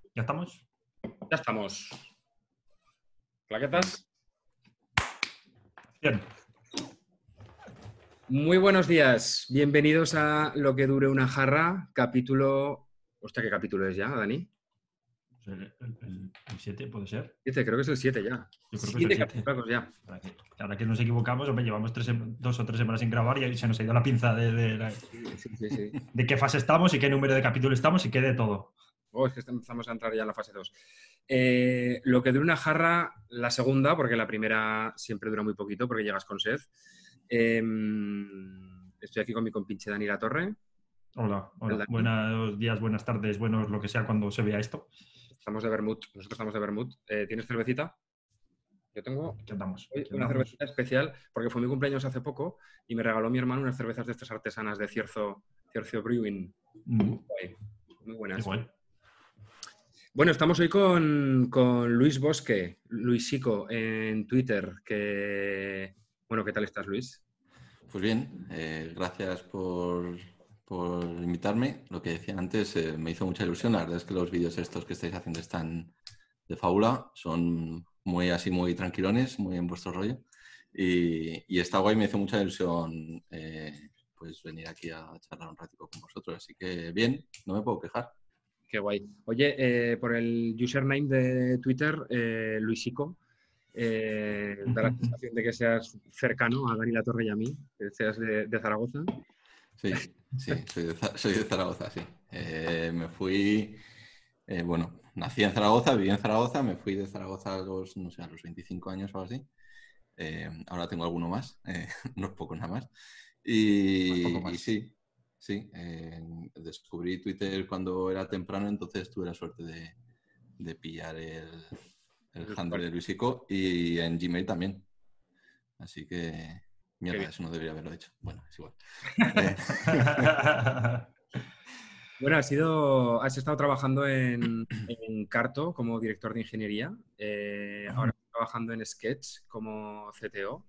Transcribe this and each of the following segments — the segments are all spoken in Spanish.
¿Ya estamos? Ya estamos. ¿Claquetas? Bien. Muy buenos días. Bienvenidos a Lo que dure una jarra, capítulo... Hostia, ¿qué capítulo es ya, Dani? El 7 puede ser. 7, creo que es el 7 ya. Yo creo que es el 7 7. capítulos ya. Ahora que nos equivocamos, hombre, llevamos 2 o 3 semanas sin grabar y se nos ha ido la pinza Sí. de qué fase estamos y qué número de capítulo estamos y qué de todo. Oh, es que empezamos a entrar ya en la fase 2. Lo que dure una jarra, la segunda, porque la primera siempre dura muy poquito porque llegas con sed. Estoy aquí con mi compinche Dani Latorre. Hola. Dani. Buenos días, buenas tardes, buenos lo que sea cuando se vea esto. Estamos de vermut. Nosotros estamos de vermut. ¿Tienes cervecita? Yo tengo ¿Qué andamos? hoy una cervecita especial porque fue mi cumpleaños hace poco y me regaló mi hermano unas cervezas de estas artesanas de Cierzo Brewing. Muy buenas. Igual. Bueno, estamos hoy con Luis Bosque, Luisico, en Twitter. Bueno, ¿qué tal estás, Luis? Pues bien, gracias por invitarme. Lo que decía antes me hizo mucha ilusión. La verdad es que los vídeos estos que estáis haciendo están de fábula. Son muy tranquilones, muy en vuestro rollo. Y está guay, me hizo mucha ilusión pues venir aquí a charlar un ratito con vosotros. Así que bien, no me puedo quejar. Qué guay. Oye, por el username de Twitter, Luisico, da la sensación de que seas cercano a Dani Latorre y a mí, que seas de Zaragoza. Sí, soy de Zaragoza, sí. Me fui, nací en Zaragoza, viví en Zaragoza, me fui de Zaragoza a los 25 años o algo así. Ahora tengo alguno más, unos pocos nada más. Y sí, descubrí Twitter cuando era temprano, entonces tuve la suerte de pillar el handle de Luisico y en Gmail también. Así que... Mierda, eso no debería haberlo hecho. Bueno, es igual. Bueno, has estado trabajando en Carto como director de ingeniería. Ahora estás trabajando en Sketch como CTO.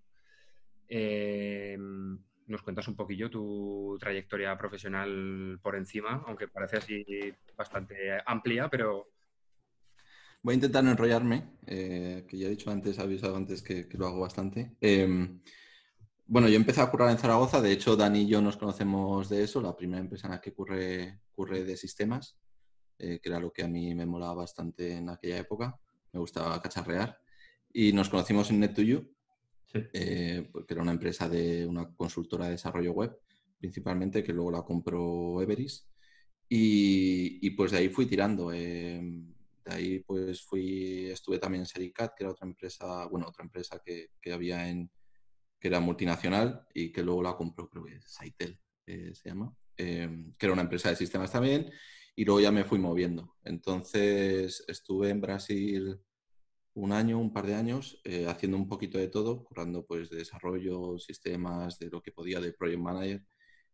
¿Nos cuentas un poquillo tu trayectoria profesional por encima? Aunque parece así bastante amplia, pero... Voy a intentar no enrollarme, que ya he dicho antes, he avisado antes que lo hago bastante. Bueno, yo empecé a currar en Zaragoza, de hecho Dani y yo nos conocemos de eso, la primera empresa en la que curré de sistemas, que era lo que a mí me molaba bastante en aquella época, me gustaba cacharrear, y nos conocimos en Net2You, Sí. que era una empresa de una consultora de desarrollo web, principalmente, que luego la compró Everis, y pues de ahí fui tirando. De ahí pues estuve también en Sericat, que era otra empresa que había que era multinacional y que luego la compró, creo que Saitel se llama, que era una empresa de sistemas también, y luego ya me fui moviendo. Entonces estuve en Brasil un par de años, haciendo un poquito de todo, currando pues de desarrollo, sistemas, de lo que podía, de project manager.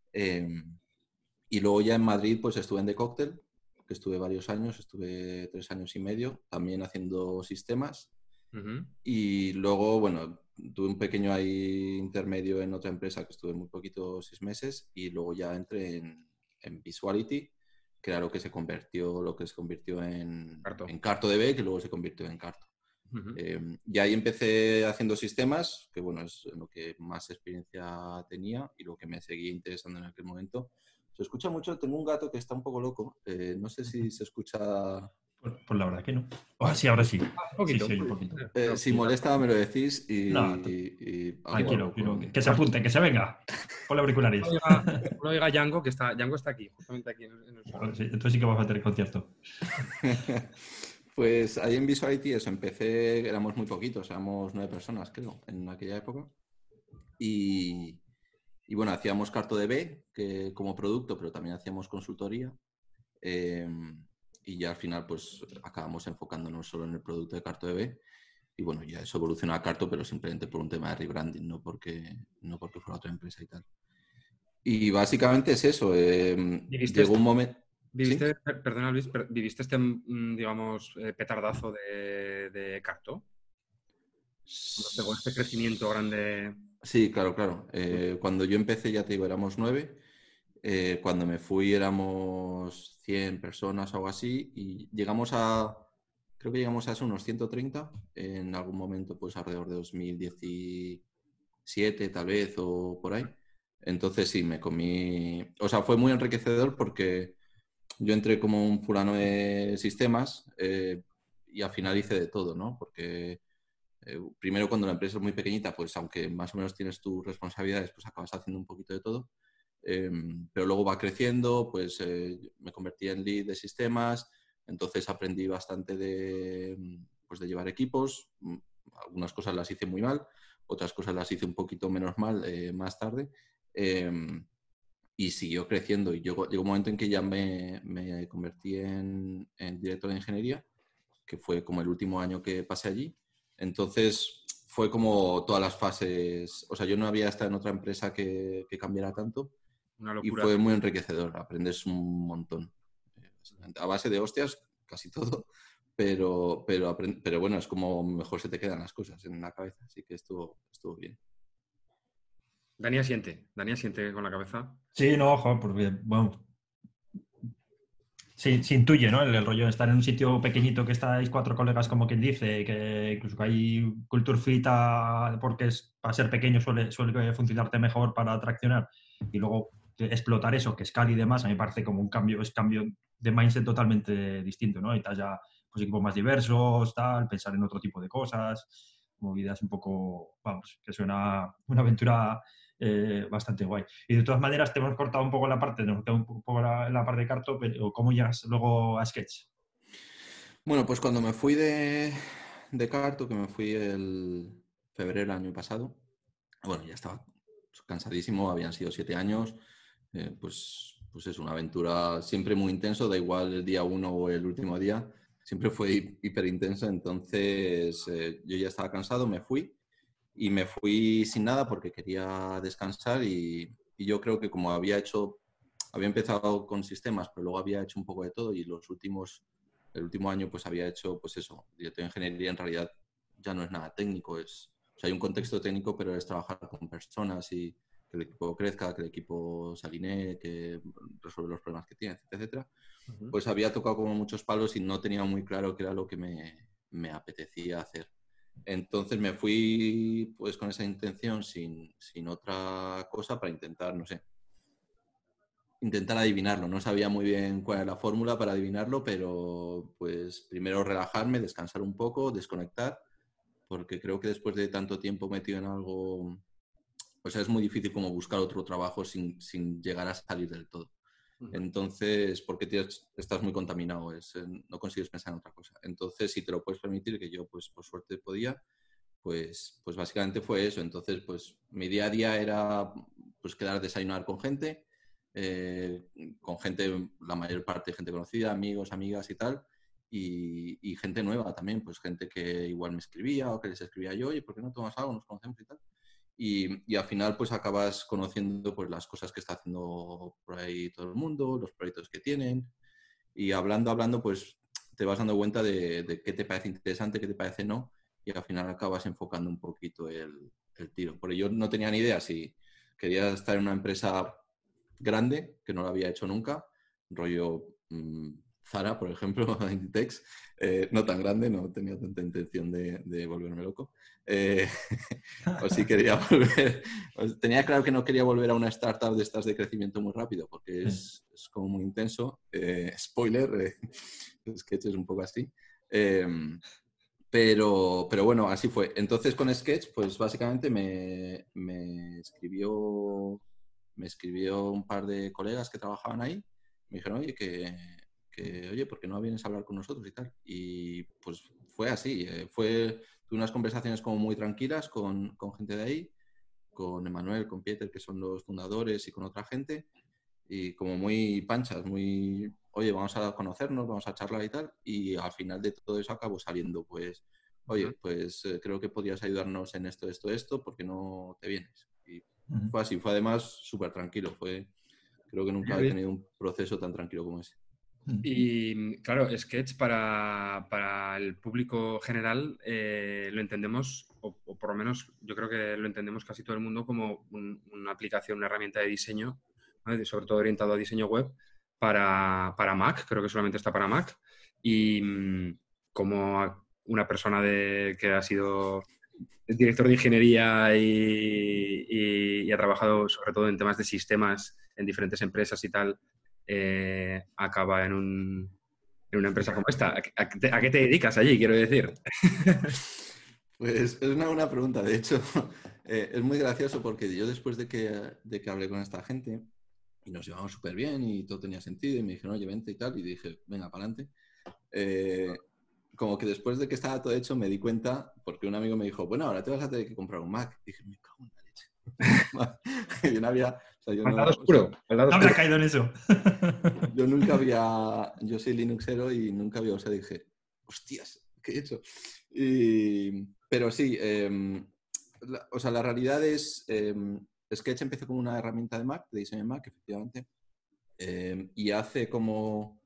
Y luego ya en Madrid pues estuve en The Cocktail, que estuve varios años, estuve 3 años y medio, también haciendo sistemas. Y luego, bueno, tuve un pequeño ahí intermedio en otra empresa que estuve muy poquito, 6 meses, y luego ya entré en Visuality, que era lo que se convirtió en CartoDB, que luego se convirtió en Carto. Y ahí empecé haciendo sistemas, que bueno, es lo que más experiencia tenía y lo que me seguía interesando en aquel momento. Se escucha mucho, tengo un gato que está un poco loco, no sé si se escucha... Pues la verdad que no. Sí, ahora sí. Un poquito. Sí, un poquito. Si molesta me lo decís No, tranquilo, que se apunte, que se venga. Ponle auriculares. No oiga Django, Django está aquí, justamente aquí en el suelo. Sí, entonces sí que vamos a tener concierto. Pues ahí en Visuality eso, empecé, éramos muy poquitos, éramos 9 personas, creo, en aquella época. Y bueno, hacíamos CartoDB como producto, pero también hacíamos consultoría. Y ya al final pues acabamos enfocándonos solo en el producto de CartoDB. Y bueno, ya eso evolucionó a Carto, pero simplemente por un tema de rebranding, no porque fuera otra empresa y tal. Y básicamente es eso. Llegó un momento... ¿Viviste, ¿sí? Perdona Luis, ¿viviste este, digamos, petardazo de Carto? Cuando pegó este crecimiento grande. Sí, claro. Cuando yo empecé, ya te digo, éramos 9. Cuando me fui éramos 100 personas o algo así y creo que llegamos a eso, unos 130 en algún momento, pues alrededor de 2017 tal vez o por ahí. Entonces sí, me comí, o sea, fue muy enriquecedor porque yo entré como un fulano de sistemas y al final hice de todo, ¿no? Porque primero cuando la empresa es muy pequeñita, pues aunque más o menos tienes tus responsabilidades, pues acabas haciendo un poquito de todo. Pero luego va creciendo, pues me convertí en lead de sistemas, entonces aprendí bastante pues de llevar equipos. Algunas cosas las hice muy mal, otras cosas las hice un poquito menos mal más tarde. Y siguió creciendo y llegó un momento en que ya me convertí en director de ingeniería, que fue como el último año que pasé allí. Entonces fue como todas las fases, o sea, yo no había estado en otra empresa que cambiara tanto. Una Y locura. fue muy enriquecedor, aprendes un montón. A base de hostias, casi todo, pero bueno, es como mejor se te quedan las cosas en la cabeza, así que estuvo bien. Dani asiente con la cabeza. Sí, no, ojo, porque, bueno, sí, se intuye, ¿no? El rollo de estar en un sitio pequeñito que estáis 4 colegas, como quien dice, que incluso que hay culture fit porque para ser pequeño suele funcionarte mejor para atraccionar y luego explotar eso, que escala y demás, a mí me parece como es cambio de mindset totalmente distinto, ¿no? Y tal ya, pues equipos más diversos, tal, pensar en otro tipo de cosas, movidas un poco, vamos, que suena una aventura bastante guay. Y de todas maneras, te hemos cortado un poco la parte, nos queda un poco la parte de Carto, pero ¿cómo llegas luego a Sketch? Bueno, pues cuando me fui de Carto, que me fui el febrero del año pasado, bueno, ya estaba cansadísimo, habían sido 7 años, pues es una aventura siempre muy intenso, da igual el día 1 o el último día, siempre fue hiper intenso, entonces yo ya estaba cansado, me fui y me fui sin nada porque quería descansar y yo creo que como había empezado con sistemas, pero luego había hecho un poco de todo y el último año pues había hecho pues eso, director de ingeniería en realidad ya no es nada técnico, o sea, hay un contexto técnico, pero es trabajar con personas y que el equipo crezca, que el equipo se alinee, que resuelva los problemas que tiene, etcétera. Pues había tocado como muchos palos y no tenía muy claro qué era lo que me apetecía hacer. Entonces me fui pues con esa intención sin otra cosa para intentar, no sé, intentar adivinarlo. No sabía muy bien cuál era la fórmula para adivinarlo, pero pues primero relajarme, descansar un poco, desconectar, porque creo que después de tanto tiempo metido en algo, o sea, es muy difícil como buscar otro trabajo sin llegar a salir del todo. Entonces, porque estás muy contaminado, no consigues pensar en otra cosa. Entonces, si te lo puedes permitir, que yo pues por suerte podía, pues básicamente fue eso. Entonces, pues mi día a día era pues quedar a desayunar con gente, la mayor parte gente conocida, amigos, amigas y tal, y gente nueva también, pues gente que igual me escribía o que les escribía yo, oye, ¿por qué no tomas algo? Nos conocemos y tal. Y al final pues acabas conociendo pues las cosas que está haciendo por ahí todo el mundo, los proyectos que tienen, y hablando pues te vas dando cuenta de qué te parece interesante, qué te parece no, y al final acabas enfocando un poquito el tiro. Porque yo no tenía ni idea si quería estar en una empresa grande, que no lo había hecho nunca, rollo Zara, por ejemplo, Inditex, no tan grande, no tenía tanta intención de volverme loco. O sí quería volver, tenía claro que no quería volver a una startup de estas de crecimiento muy rápido, porque es como muy intenso. Spoiler, Sketch es un poco así. Pero bueno, así fue. Entonces con Sketch, pues básicamente me escribió un par de colegas que trabajaban ahí. Me dijeron, oye, oye, ¿por qué no vienes a hablar con nosotros y tal? Y pues fue así. Tuve unas conversaciones como muy tranquilas con gente de ahí, con Emanuel, con Pieter, que son los fundadores, y con otra gente. Y como muy panchas, muy, oye, vamos a conocernos, vamos a charlar y tal. Y al final de todo eso acabó saliendo, pues, oye, pues creo que podrías ayudarnos en esto, ¿por qué no te vienes? Y fue así, fue además súper tranquilo, creo que nunca he tenido un proceso tan tranquilo como ese. Y claro, Sketch para el público general lo entendemos, o por lo menos yo creo que lo entendemos casi todo el mundo como una aplicación, una herramienta de diseño ¿vale? Sobre todo orientado a diseño web para Mac, creo que solamente está para Mac. Y como una persona que ha sido director de ingeniería y ha trabajado sobre todo en temas de sistemas en diferentes empresas y tal, acaba en una empresa como esta. ¿A qué te dedicas allí, quiero decir? Pues es una buena pregunta. De hecho, es muy gracioso porque yo después de que hablé con esta gente y nos llevamos súper bien y todo tenía sentido y me dijeron, oye, vente y tal, y dije, venga, para adelante. Como que después de que estaba todo hecho me di cuenta, porque un amigo me dijo, bueno, ahora te vas a tener que comprar un Mac. Y dije, me cago en la leche. Yo no había... O sea, yo Al no, lado o sea, oscuro. Al lado No habría oscuro. caído en eso. yo nunca había... Yo soy Linuxero y nunca había... O sea, dije, hostias, ¿qué he hecho? Pero sí, o sea, la realidad es... Sketch empezó como una herramienta de Mac, de diseño de Mac, efectivamente. Y hace como...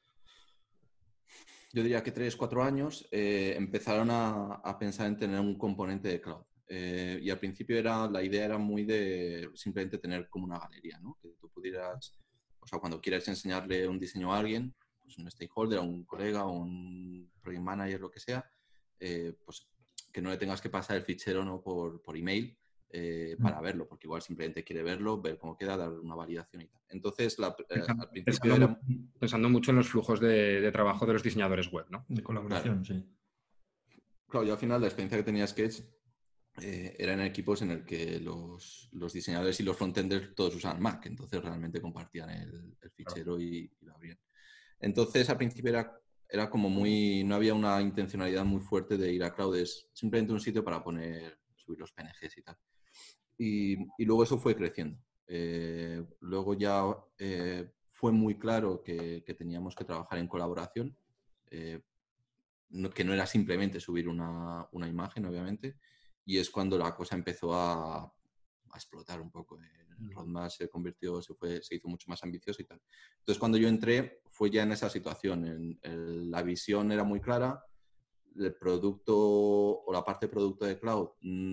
Yo diría que 3, 4 años empezaron a pensar en tener un componente de cloud. Y al principio la idea era muy de simplemente tener como una galería, ¿no? Que tú pudieras, o sea, cuando quieras enseñarle un diseño a alguien, pues un stakeholder, a un colega, un project manager, lo que sea, pues que no le tengas que pasar el fichero, ¿no? por email para verlo, porque igual simplemente quiere verlo, ver cómo queda, dar una validación y tal. Entonces, al principio era... Pensando mucho en los flujos de trabajo de los diseñadores web, ¿no? De colaboración, Claro. sí. Claro, yo al final la experiencia que tenía Sketch era en equipos en el que los diseñadores y los frontenders todos usaban Mac, entonces realmente compartían el fichero y lo abrían. Entonces al principio era como muy... no había una intencionalidad muy fuerte de ir a cloud, es simplemente un sitio para subir los PNGs y tal. Y luego eso fue creciendo. Luego ya fue muy claro que teníamos que trabajar en colaboración, que no era simplemente subir una imagen, obviamente, y es cuando la cosa empezó a explotar un poco. El roadmap se hizo mucho más ambicioso y tal. Entonces, cuando yo entré, fue ya en esa situación. La visión era muy clara, el producto o la parte de producto de cloud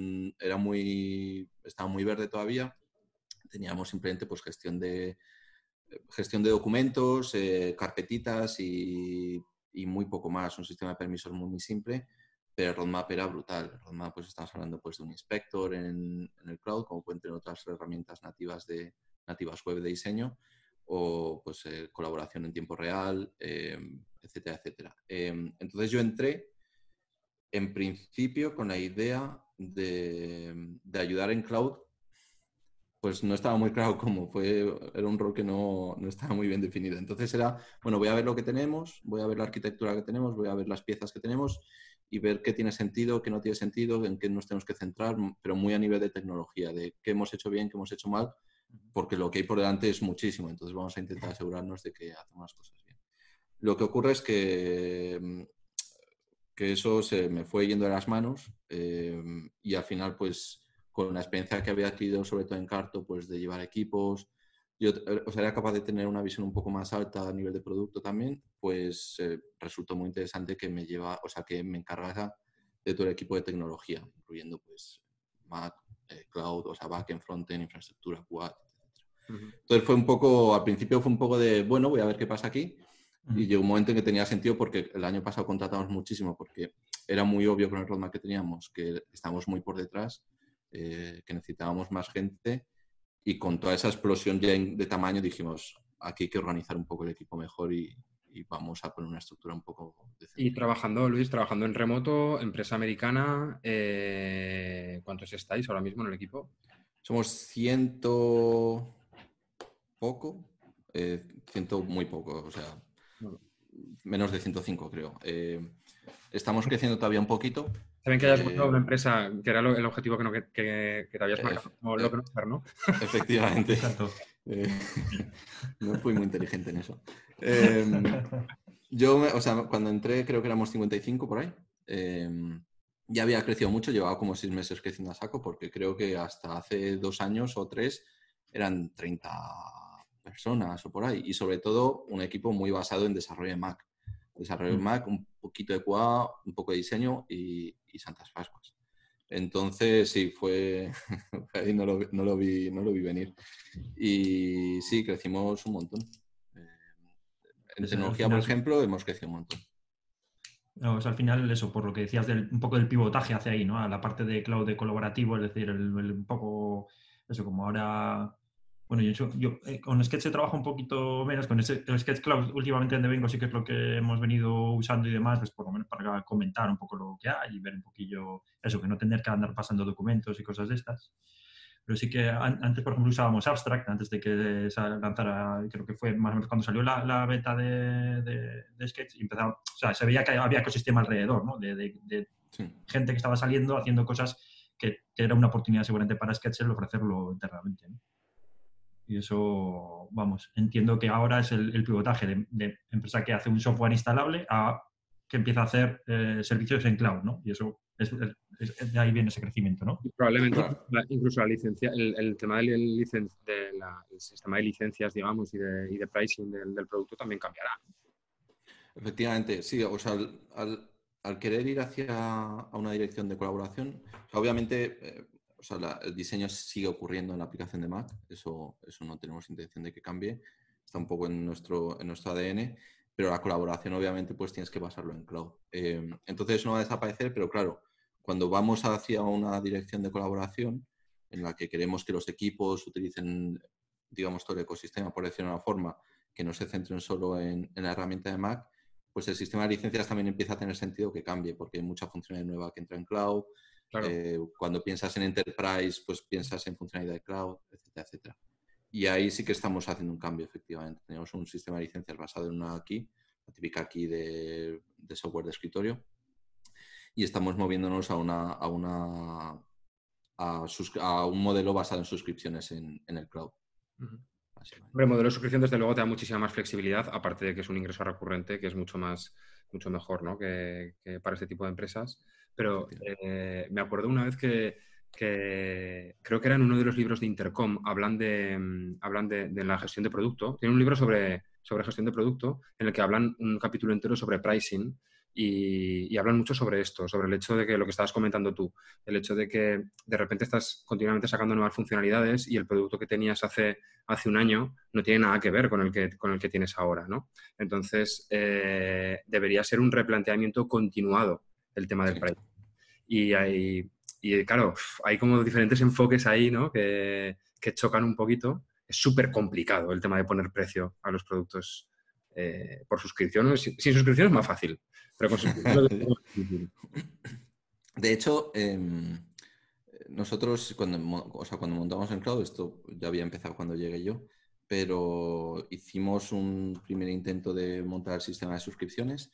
estaba muy verde todavía. Teníamos simplemente pues gestión de documentos, carpetitas y muy poco más, un sistema de permisos muy simple, pero el roadmap era brutal. El roadmap, pues estamos hablando pues de un inspector en el cloud, como pueden tener otras herramientas nativas web de diseño, o pues colaboración en tiempo real, etcétera, etcétera. Entonces yo entré en principio con la idea de ayudar en cloud. Pues no estaba muy claro cómo, era un rol que no estaba muy bien definido. Entonces era, bueno, voy a ver lo que tenemos, voy a ver la arquitectura que tenemos, voy a ver las piezas que tenemos y ver qué tiene sentido, qué no tiene sentido, en qué nos tenemos que centrar, pero muy a nivel de tecnología, de qué hemos hecho bien, qué hemos hecho mal, porque lo que hay por delante es muchísimo, entonces vamos a intentar asegurarnos de que hacemos las cosas bien. Lo que ocurre es que eso se me fue yendo de las manos y al final, pues con la experiencia que había adquirido, sobre todo en Carto, pues de llevar equipos, yo era capaz de tener una visión un poco más alta a nivel de producto también, pues resultó muy interesante que que me encargara de todo el equipo de tecnología, incluyendo pues Mac, Cloud, o sea, backend, frontend, infraestructura, QA, etc. Entonces al principio fue un poco de, bueno, voy a ver qué pasa aquí. Y llegó un momento en que tenía sentido porque el año pasado contratamos muchísimo porque era muy obvio con el roadmap que teníamos que estábamos muy por detrás, que necesitábamos más gente y con toda esa explosión ya de tamaño dijimos, aquí hay que organizar un poco el equipo mejor y vamos a poner una estructura un poco decente. Y trabajando, trabajando en remoto, empresa americana, ¿cuántos estáis ahora mismo en el equipo? Somos 100 poco, 100 muy poco, o sea, menos de 105 creo. Estamos creciendo todavía un poquito. Saben que hayas montado una empresa, que era el objetivo que te habías marcado, como lo conocer, ¿no? Efectivamente. Exacto. No fui muy inteligente en eso. Cuando entré creo que éramos 55 por ahí. Ya había crecido mucho, llevaba como 6 meses creciendo a saco porque creo que hasta hace 2 años o 3 eran 30 personas o por ahí. Y sobre todo un equipo muy basado en desarrollo de Mac. Desarrollo de Mac, un poquito de QA, un poco de diseño y Santas Pascuas. Entonces, sí, fue ahí no lo vi venir. Y sí, crecimos un montón. En tecnología, por ejemplo, hemos crecido un montón. No, al final eso, por lo que decías un poco del pivotaje hacia ahí, ¿no? A la parte de cloud de colaborativo, es decir, un poco eso, como ahora. Bueno, yo con Sketch trabajo un poquito menos, con el Sketch Cloud últimamente donde vengo sí que es lo que hemos venido usando y demás, pues por lo menos para comentar un poco lo que hay y ver un poquillo eso, que no tener que andar pasando documentos y cosas de estas. Pero sí que antes, por ejemplo, usábamos Abstract, antes de que se lanzara, creo que fue más o menos cuando salió la beta de Sketch, y empezaba, o sea, se veía que había ecosistema alrededor, ¿no? De Sí. gente que estaba saliendo, haciendo cosas que era una oportunidad seguramente para Sketch el ofrecerlo internamente, ¿no? Y eso, vamos, entiendo que ahora es el pivotaje de empresa que hace un software instalable a que empieza a hacer servicios en cloud, ¿no? Y eso de ahí viene ese crecimiento, ¿no? Y probablemente Claro. incluso la licencia, el tema del sistema de licencias, digamos, y de pricing del producto también cambiará. Efectivamente, sí. O sea, al querer ir hacia una dirección de colaboración, o sea, obviamente, o sea, el diseño sigue ocurriendo en la aplicación de Mac. Eso no tenemos intención de que cambie. Está un poco en nuestro ADN. Pero la colaboración, obviamente, pues tienes que basarlo en cloud. Entonces no va a desaparecer, pero claro, cuando vamos hacia una dirección de colaboración en la que queremos que los equipos utilicen, digamos, todo el ecosistema, por decirlo de una forma, que no se centren solo en la herramienta de Mac, pues el sistema de licencias también empieza a tener sentido que cambie, porque hay mucha funcionalidad nueva que entra en cloud. Claro. Cuando piensas en Enterprise, pues piensas en funcionalidad de cloud, etcétera, etcétera. Y ahí sí que estamos haciendo un cambio, efectivamente. Tenemos un sistema de licencias basado en una key, la típica key de software de escritorio, y estamos moviéndonos a un modelo basado en suscripciones en el cloud. Uh-huh. Hombre, el modelo de suscripción desde luego te da muchísima más flexibilidad, aparte de que es un ingreso recurrente, que es mucho mejor, ¿no? que para este tipo de empresas. Pero me acuerdo una vez que creo que era en uno de los libros de Intercom, hablan de la gestión de producto. Tiene un libro sobre gestión de producto en el que hablan un capítulo entero sobre pricing y hablan mucho sobre esto, sobre el hecho de que lo que estabas comentando tú, el hecho de que de repente estás continuamente sacando nuevas funcionalidades y el producto que tenías hace un año no tiene nada que ver con el que tienes ahora, ¿no? Entonces, debería ser un replanteamiento continuado el tema del pricing. Y claro, hay como diferentes enfoques ahí, ¿no? Que chocan un poquito. Es súper complicado el tema de poner precio a los productos por suscripción. Sin suscripción es más fácil, pero con suscripción es más difícil. De hecho, nosotros cuando montamos en cloud, esto ya había empezado cuando llegué yo, pero hicimos un primer intento de montar el sistema de suscripciones.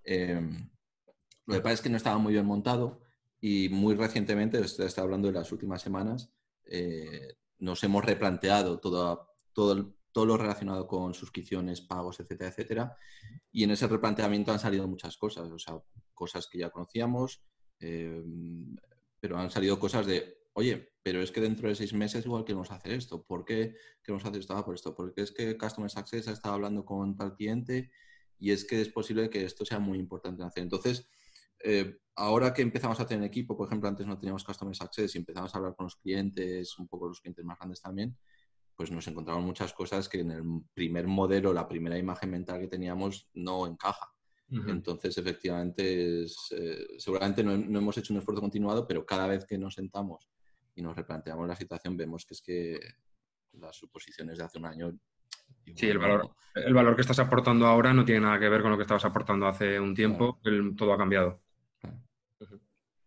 Lo que pasa es que no estaba muy bien montado y muy recientemente, estoy hablando de las últimas semanas, nos hemos replanteado todo lo relacionado con suscripciones, pagos, etcétera, etcétera. Y en ese replanteamiento han salido muchas cosas, o sea, cosas que ya conocíamos, pero han salido cosas de, oye, pero es que dentro de 6 meses igual queremos hacer esto. ¿Por qué queremos hacer esto? Por esto. Porque es que Customer Success ha estado hablando con tal cliente y es que es posible que esto sea muy importante hacer. Entonces, ahora que empezamos a tener equipo, por ejemplo, antes no teníamos Customer Success y empezamos a hablar con los clientes, un poco los clientes más grandes también, pues nos encontramos muchas cosas que en el primer modelo, la primera imagen mental que teníamos, no encaja. Uh-huh. Entonces, efectivamente, seguramente no hemos hecho un esfuerzo continuado, pero cada vez que nos sentamos y nos replanteamos la situación, vemos que es que las suposiciones de hace un año... Sí, el valor que estás aportando ahora no tiene nada que ver con lo que estabas aportando hace un tiempo. Claro. Todo ha cambiado. Claro. Uh-huh.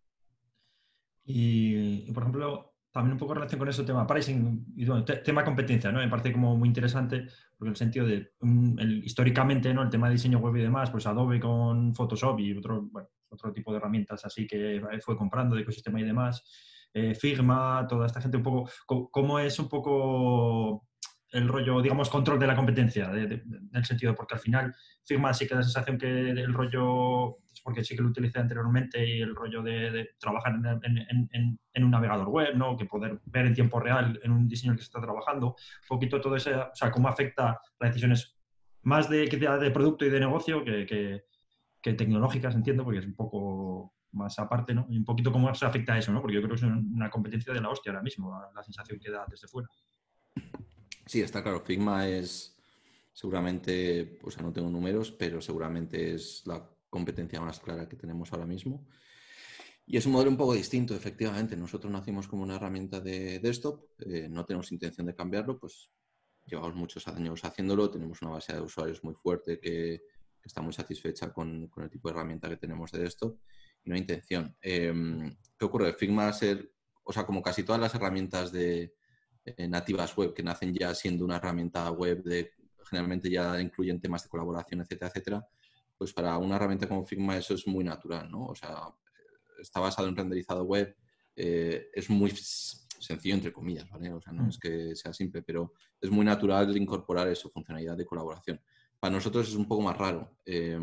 Y, por ejemplo, también un poco en relación con eso, tema pricing y bueno, tema competencia, ¿no? Me parece como muy interesante, porque en el sentido de, históricamente, ¿no? El tema de diseño web y demás, pues Adobe con Photoshop y otro tipo de herramientas así que fue comprando de ecosistema y demás, Figma, toda esta gente un poco, ¿cómo es un poco el rollo, digamos, control de la competencia, en el sentido, porque al final Figma sí que da la sensación que el rollo, porque sí que lo utilicé anteriormente, y el rollo de trabajar en un navegador web, ¿no? Que poder ver en tiempo real en un diseño que se está trabajando, un poquito todo eso, o sea, cómo afecta las decisiones más de producto y de negocio que tecnológicas, entiendo, porque es un poco más aparte, ¿no? Y un poquito cómo se afecta a eso, ¿no? Porque yo creo que es una competencia de la hostia ahora mismo, la sensación que da desde fuera. Sí, está claro. Figma es seguramente, o sea, no tengo números, pero seguramente es la competencia más clara que tenemos ahora mismo. Y es un modelo un poco distinto, efectivamente. Nosotros nacimos como una herramienta de desktop, no tenemos intención de cambiarlo, pues llevamos muchos años haciéndolo, tenemos una base de usuarios muy fuerte que está muy satisfecha con el tipo de herramienta que tenemos de desktop y no hay intención. ¿Qué ocurre? Figma o sea, como casi todas las herramientas nativas web que nacen ya siendo una herramienta web, generalmente ya incluyen temas de colaboración, etcétera, etcétera, pues para una herramienta como Figma eso es muy natural, ¿no? O sea, está basado en renderizado web, es muy sencillo, entre comillas, ¿vale? O sea, no es que sea simple, pero es muy natural incorporar eso, funcionalidad de colaboración. Para nosotros es un poco más raro,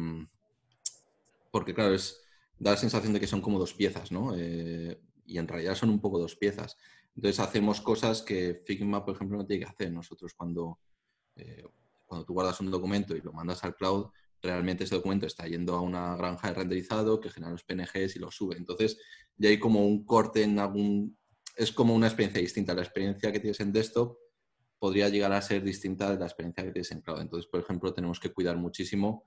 porque claro, da la sensación de que son como dos piezas, ¿no? Y en realidad son un poco dos piezas. Entonces hacemos cosas que Figma, por ejemplo, no tiene que hacer. Nosotros cuando tú guardas un documento y lo mandas al cloud, realmente ese documento está yendo a una granja de renderizado que genera los PNGs y los sube. Entonces ya hay como un corte en es como una experiencia distinta. La experiencia que tienes en desktop podría llegar a ser distinta de la experiencia que tienes en cloud. Entonces, por ejemplo, tenemos que cuidar muchísimo.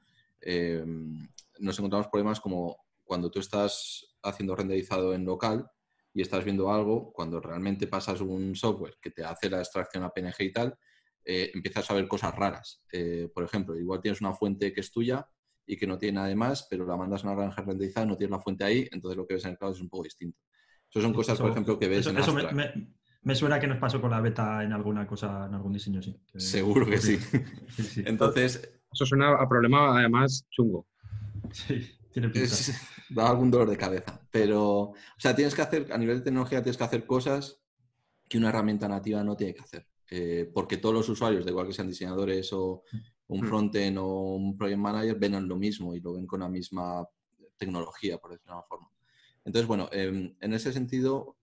Nos encontramos problemas como cuando tú estás haciendo renderizado en local y estás viendo algo, cuando realmente pasas un software que te hace la extracción a PNG y tal, empiezas a ver cosas raras. Por ejemplo, igual tienes una fuente que es tuya y que no tiene nada de más, pero la mandas a una granja renderizada, no tienes la fuente ahí, entonces lo que ves en el cloud es un poco distinto. Eso son cosas, por ejemplo, que ves en Astra. Me suena que nos pasó con la beta en alguna cosa, en algún diseño, sí. Seguro que sí. Sí, sí. Entonces... Eso suena a problema, además, chungo. Sí, tiene pinta. Da algún dolor de cabeza. Pero, o sea, a nivel de tecnología, tienes que hacer cosas que una herramienta nativa no tiene que hacer. Porque todos los usuarios, da igual que sean diseñadores o un frontend o un project manager, ven lo mismo y lo ven con la misma tecnología, por decirlo de alguna forma. Entonces, bueno, en ese sentido,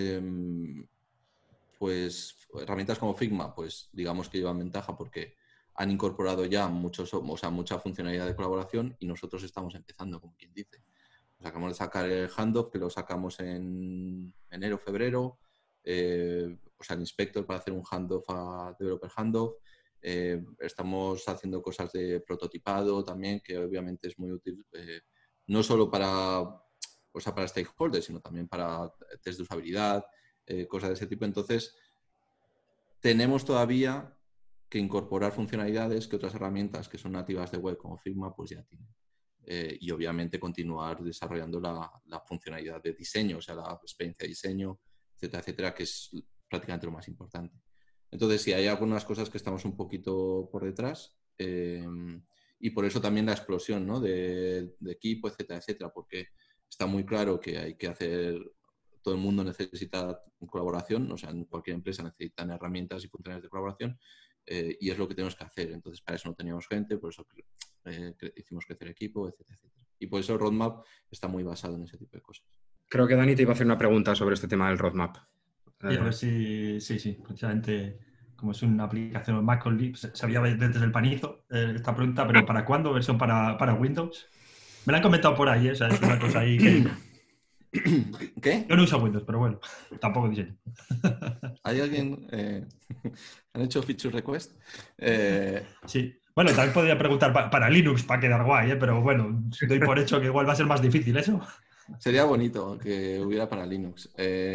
pues herramientas como Figma, pues digamos que llevan ventaja porque han incorporado ya mucha funcionalidad de colaboración y nosotros estamos empezando, como quien dice. Nos acabamos de sacar el handoff, que lo sacamos en enero, febrero, el inspector para hacer un handoff a developer handoff. Estamos haciendo cosas de prototipado también, que obviamente es muy útil, no solo para stakeholders, sino también para test de usabilidad, cosas de ese tipo. Entonces, tenemos todavía que incorporar funcionalidades que otras herramientas que son nativas de web como Figma pues ya tienen. Y obviamente continuar desarrollando la funcionalidad de diseño, o sea, la experiencia de diseño, etcétera, etcétera, que es prácticamente lo más importante. Entonces, sí, hay algunas cosas que estamos un poquito por detrás y por eso también la explosión, ¿no? de equipo, etcétera, etcétera, porque está muy claro que hay que hacer... Todo el mundo necesita colaboración, o sea, en cualquier empresa necesitan herramientas y funcionalidades de colaboración y es lo que tenemos que hacer. Entonces, para eso no teníamos gente, por eso hicimos crecer equipo, etcétera, etcétera. Y por eso el roadmap está muy basado en ese tipo de cosas. Creo que Dani te iba a hacer una pregunta sobre este tema del roadmap. Y a ver si, sí, precisamente como es una aplicación Mac con Leap, sabía desde el panizo esta pregunta, pero ¿para cuándo? ¿Versión para Windows? Me la han comentado por ahí, o sea, es una cosa ahí que... ¿Qué? Yo no uso Windows, pero bueno, tampoco diseño. ¿Hay alguien? ¿Han hecho feature request? Sí. Bueno, también podría preguntar para Linux para quedar guay, pero bueno, doy por hecho que igual va a ser más difícil eso. Sería bonito que hubiera para Linux.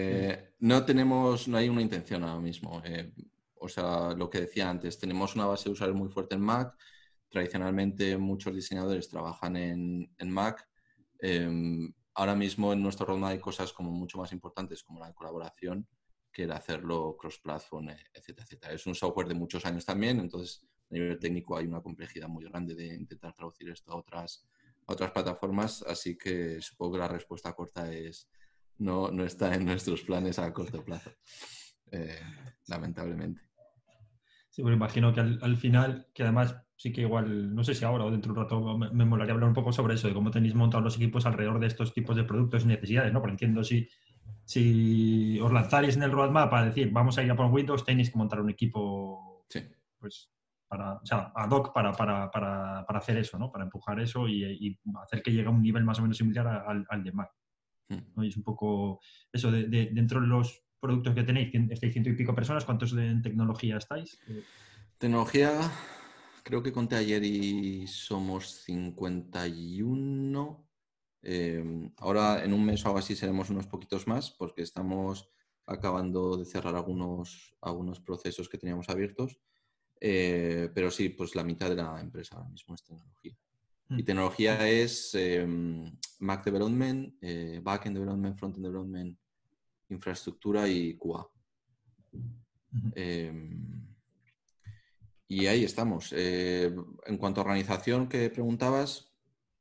No hay una intención ahora mismo. O sea, lo que decía antes, tenemos una base de usuarios muy fuerte en Mac. Tradicionalmente muchos diseñadores trabajan en Mac. Ahora mismo en nuestro roadmap hay cosas como mucho más importantes como la colaboración que el hacerlo cross-platform, etcétera, etcétera. Es un software de muchos años también, entonces a nivel técnico hay una complejidad muy grande de intentar traducir esto a otras plataformas, así que supongo que la respuesta corta es no está en nuestros planes a corto plazo, lamentablemente. Sí, bueno, imagino que al final, que además sí que igual, no sé si ahora o dentro de un rato me molaría hablar un poco sobre eso, de cómo tenéis montados los equipos alrededor de estos tipos de productos y necesidades, ¿no? Porque entiendo si os lanzaréis en el roadmap para decir vamos a ir a por Windows, tenéis que montar un equipo Sí. pues o sea, ad hoc para hacer eso, ¿no? Para empujar eso y hacer que llegue a un nivel más o menos similar al de Mac. ¿no? Y es un poco eso, dentro de los productos que tenéis, estáis 100 y pico personas, ¿cuántos en tecnología estáis? Tecnología, creo que conté ayer y somos 51. Ahora en un mes o algo así seremos unos poquitos más porque estamos acabando de cerrar algunos procesos que teníamos abiertos. Pero sí, pues la mitad de la empresa ahora mismo es tecnología. Y tecnología es Mac Development, Backend Development, Frontend Development, infraestructura y QA. Y ahí estamos. En cuanto a organización que preguntabas,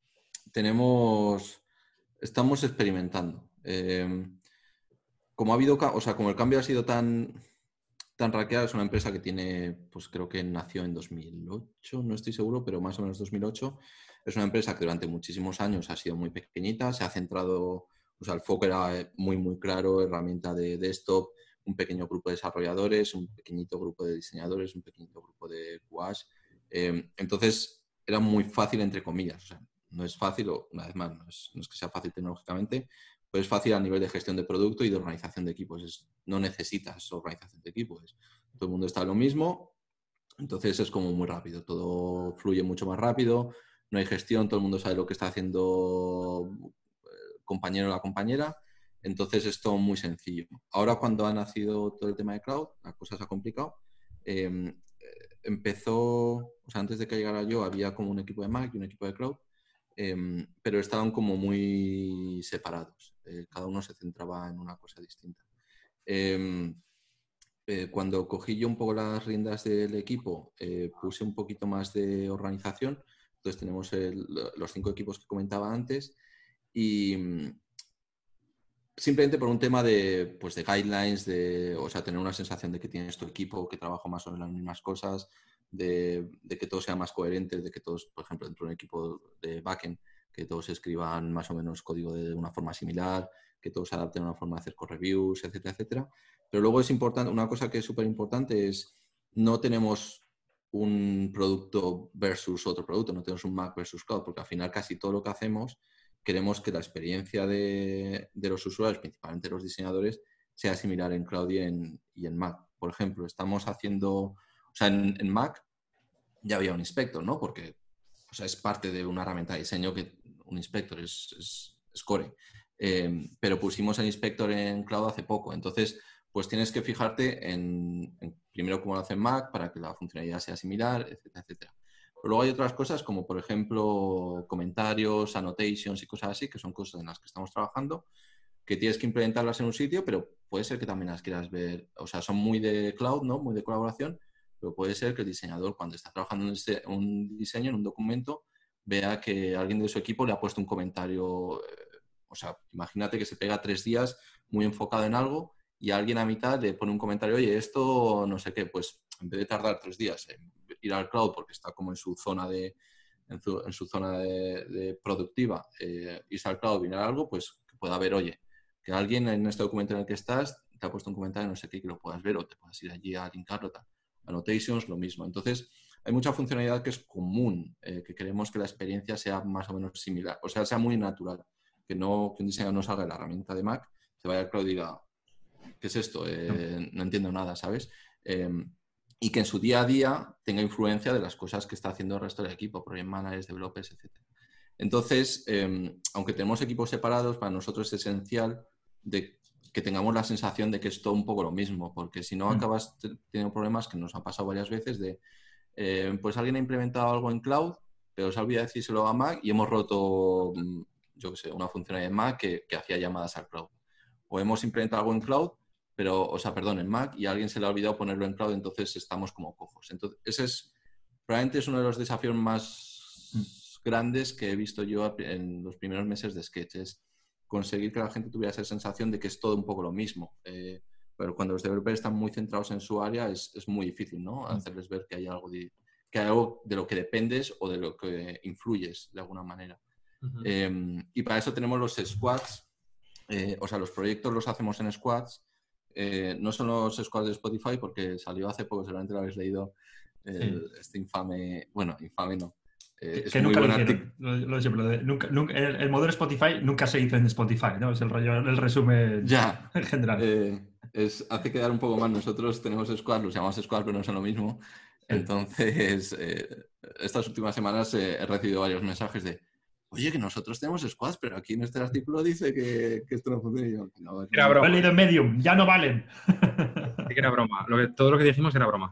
estamos experimentando. Como el cambio ha sido tan Raquel es una empresa que tiene, pues creo que nació en 2008, no estoy seguro, pero más o menos 2008. Es una empresa que durante muchísimos años ha sido muy pequeñita, se ha centrado, el foco era muy, muy claro, herramienta de desktop, un pequeño grupo de desarrolladores, un pequeñito grupo de diseñadores, un pequeñito grupo de QAs. Entonces, era muy fácil, entre comillas. No es fácil, o una vez más, no es que sea fácil tecnológicamente, pues es fácil a nivel de gestión de producto y de organización de equipos. No necesitas organización de equipos. Todo el mundo está en lo mismo, entonces es como muy rápido. Todo fluye mucho más rápido, no hay gestión, todo el mundo sabe lo que está haciendo el compañero o la compañera. Entonces es todo muy sencillo. Ahora cuando ha nacido todo el tema de cloud, la cosa se ha complicado. Empezó, antes de que llegara yo, había como un equipo de Mac y un equipo de cloud. Pero estaban como muy separados. Cada uno se centraba en una cosa distinta. Cuando cogí yo un poco las riendas del equipo, puse un poquito más de organización. Entonces tenemos los 5 equipos que comentaba antes y simplemente por un tema de guidelines, tener una sensación de que tienes tu equipo, que trabaja más o menos las mismas cosas, de que todo sea más coherente, de que todos, por ejemplo, dentro de un equipo de backend, que todos escriban más o menos código de una forma similar, que todos se adapten a una forma de hacer core reviews, etcétera, etcétera. Pero luego es importante, una cosa que es súper importante es, no tenemos un producto versus otro producto, no tenemos un Mac versus Cloud, porque al final casi todo lo que hacemos queremos que la experiencia de los usuarios, principalmente los diseñadores, sea similar en Cloud y en Mac. Por ejemplo, estamos haciendo, en Mac ya había un inspector, ¿no? Porque es parte de una herramienta de diseño que un inspector es core. Pero pusimos el inspector en Cloud hace poco. Entonces, pues tienes que fijarte en primero cómo lo hace en Mac para que la funcionalidad sea similar, etcétera, etcétera. Pero luego hay otras cosas como, por ejemplo, comentarios, annotations y cosas así, que son cosas en las que estamos trabajando, que tienes que implementarlas en un sitio, pero puede ser que también las quieras ver. Son muy de cloud, ¿no? Muy de colaboración, pero puede ser que el diseñador, cuando está trabajando en un diseño, en un documento, vea que alguien de su equipo le ha puesto un comentario. Imagínate que se pega 3 días muy enfocado en algo y alguien a mitad le pone un comentario, oye, esto no sé qué, pues en vez de tardar 3 días en ir al cloud porque está como en su zona de productiva, irse al cloud, mirar algo, pues que pueda ver, oye, que alguien en este documento en el que estás te ha puesto un comentario, no sé qué, que lo puedas ver o te puedas ir allí a linkarlo, tal. Annotations, lo mismo. Entonces, hay mucha funcionalidad que es común, que queremos que la experiencia sea más o menos similar, sea muy natural, que un diseñador no salga de la herramienta de Mac, se vaya al cloud y diga, ¿qué es esto? No entiendo nada, ¿sabes? Y que en su día a día tenga influencia de las cosas que está haciendo el resto del equipo, project managers, developers, etc. Entonces, aunque tenemos equipos separados, para nosotros es esencial de que tengamos la sensación de que es todo un poco lo mismo, porque si no acabas teniendo problemas que nos han pasado varias veces de, pues alguien ha implementado algo en cloud, pero se ha olvidado decírselo a Mac y hemos roto, yo qué sé, una funcionalidad de Mac que hacía llamadas al cloud. O hemos implementado algo en cloud, en Mac, y a alguien se le ha olvidado ponerlo en cloud, entonces estamos como cojos. Entonces, ese probablemente es uno de los desafíos más grandes que he visto yo en los primeros meses de Sketch, es conseguir que la gente tuviera esa sensación de que es todo un poco lo mismo. Pero cuando los developers están muy centrados en su área, es muy difícil, ¿no? Hacerles ver que hay algo de lo que dependes o de lo que influyes de alguna manera. Y para eso tenemos los squads. Los proyectos los hacemos en squads. No son los squads de Spotify porque salió hace poco, seguramente lo habéis leído, este infame, bueno, infame no, Es que muy nunca lo buen hicieron. artículo. El modelo Spotify nunca se hizo en Spotify, ¿no? Es el rollo, el resumen Ya, en general. hace quedar un poco mal. Nosotros tenemos squads, los llamamos squads, pero no son lo mismo. Sí. Entonces, estas últimas semanas he recibido varios mensajes de, oye, que nosotros tenemos squads, pero aquí en este artículo dice que esto no funciona. Y yo, no, es lo Era mismo. Lo he broma. leído en Medium, ya no valen. Sí que era broma. Todo lo que dijimos era broma.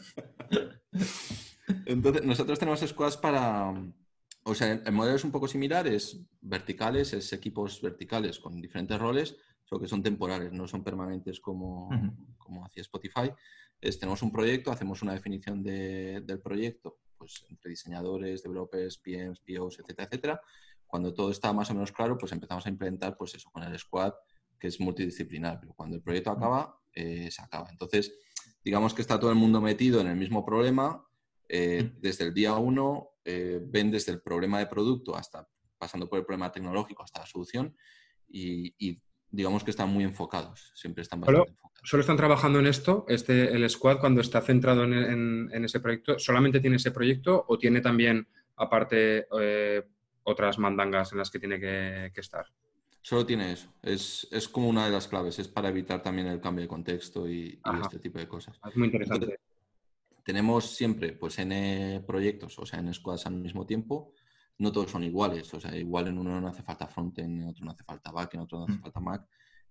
Entonces, nosotros tenemos squads para... O sea, el modelo es un poco similar, es verticales, es equipos verticales con diferentes roles, solo que son temporales, no son permanentes como hacía Spotify. Tenemos un proyecto, hacemos una definición del proyecto, pues entre diseñadores, developers, PMs, POs, etcétera, etcétera. Cuando todo está más o menos claro, pues empezamos a implementar, pues eso, con el squad, que es multidisciplinar, pero cuando el proyecto acaba, se acaba. Entonces, digamos que está todo el mundo metido en el mismo problema. Desde el día 1 ven desde el problema de producto hasta pasando por el problema tecnológico hasta la solución y digamos que están muy enfocados, siempre están bastante enfocados. ¿Solo están trabajando en esto? ¿El squad cuando está centrado en ese proyecto, solamente tiene ese proyecto o tiene también aparte otras mandangas en las que tiene que estar? Solo tiene eso, es como una de las claves, es para evitar también el cambio de contexto y este tipo de cosas. Es muy interesante. Entonces, tenemos siempre pues N proyectos, o sea, N squads al mismo tiempo. No todos son iguales, o sea, igual en uno no hace falta frontend, en otro no hace falta back, en otro no hace falta Mac.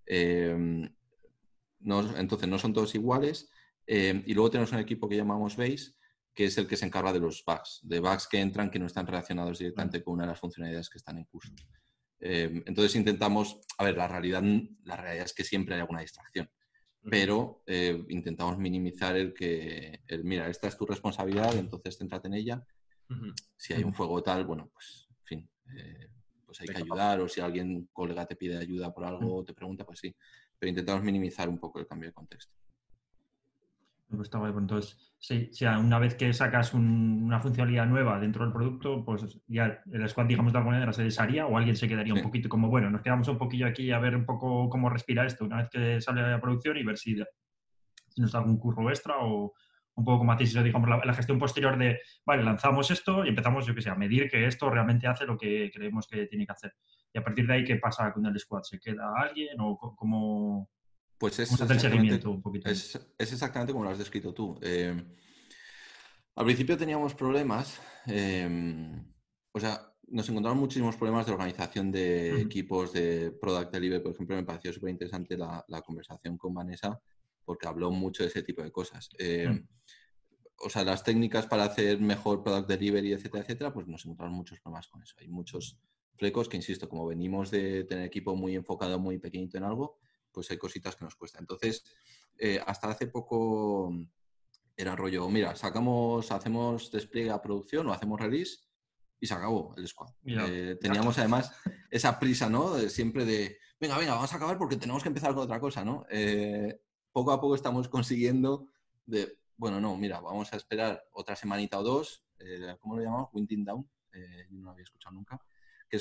Entonces no son todos iguales. Y luego tenemos un equipo que llamamos Base, que es el que se encarga de los bugs, de bugs que entran que no están relacionados directamente con una de las funcionalidades que están en curso. Entonces intentamos, a ver, la realidad es que siempre hay alguna distracción, pero intentamos minimizar mira, esta es tu responsabilidad, entonces céntrate en ella. Si hay un fuego tal, bueno, pues, en fin, pues hay que ayudar, o si un colega te pide ayuda por algo o te pregunta, pues sí, pero intentamos minimizar un poco el cambio de contexto. Pues está guay. Entonces, sí, una vez que sacas una funcionalidad nueva dentro del producto, pues ya el squad, digamos, de alguna manera se desharía o alguien se quedaría un poquito como, bueno, nos quedamos un poquillo aquí a ver un poco cómo respira esto una vez que sale a producción y ver si nos da algún curro extra o un poco como hacéis, digamos, la gestión posterior de, vale, lanzamos esto y empezamos, yo que sé, a medir que esto realmente hace lo que creemos que tiene que hacer. Y a partir de ahí, ¿qué pasa con el squad? ¿Se queda alguien o cómo, pues cómo se hace el seguimiento un poquito? Es exactamente como lo has descrito tú. Al principio teníamos problemas, o sea, nos encontramos muchísimos problemas de organización de equipos de Product Delivery. Por ejemplo, me pareció súper interesante la conversación con Vanessa porque habló mucho de ese tipo de cosas. O sea, las técnicas para hacer mejor Product Delivery, etcétera, etcétera, pues nos encontramos muchos problemas con eso. Hay muchos flecos que, insisto, como venimos de tener equipo muy enfocado, muy pequeñito en algo, pues hay cositas que nos cuesta. Entonces, hasta hace poco era rollo, mira, hacemos despliegue a producción o hacemos release y se acabó el squad. Teníamos además esa prisa, ¿no? Siempre de, venga, vamos a acabar porque tenemos que empezar con otra cosa, ¿no? Poco a poco estamos consiguiendo bueno, no, mira, vamos a esperar otra semanita o dos, ¿cómo lo llamamos? Winding down, yo no lo había escuchado nunca, que es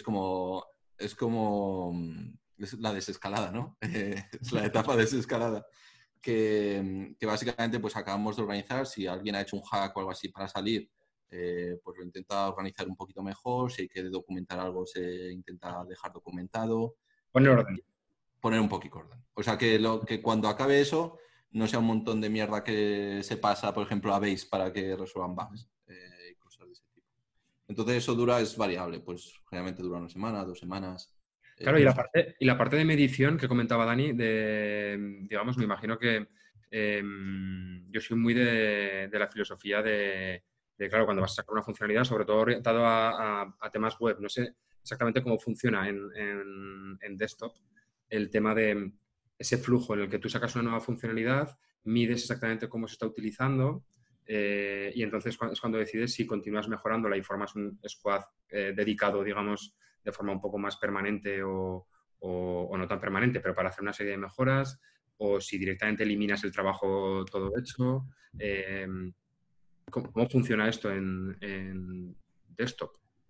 la desescalada, ¿no? Es la etapa de desescalada. Que básicamente pues acabamos de organizar, si alguien ha hecho un hack o algo así para salir, pues lo intenta organizar un poquito mejor, si hay que documentar algo se intenta dejar documentado. Poner orden. Poner un poquito orden. O sea, que cuando acabe eso no sea un montón de mierda que se pasa, por ejemplo, a Base para que resuelvan bugs y cosas de ese tipo. Entonces eso es variable, pues generalmente dura una semana, 2 semanas. Claro, y la parte de medición que comentaba Dani, digamos, me imagino que yo soy muy de la filosofía de, claro, cuando vas a sacar una funcionalidad, sobre todo orientado a temas web, no sé exactamente cómo funciona en desktop el tema de ese flujo en el que tú sacas una nueva funcionalidad, mides exactamente cómo se está utilizando y entonces es cuando decides si continúas mejorándola y formas un squad dedicado, digamos, de forma un poco más permanente o no tan permanente, pero para hacer una serie de mejoras, o si directamente eliminas el trabajo todo hecho. ¿Cómo funciona esto en desktop?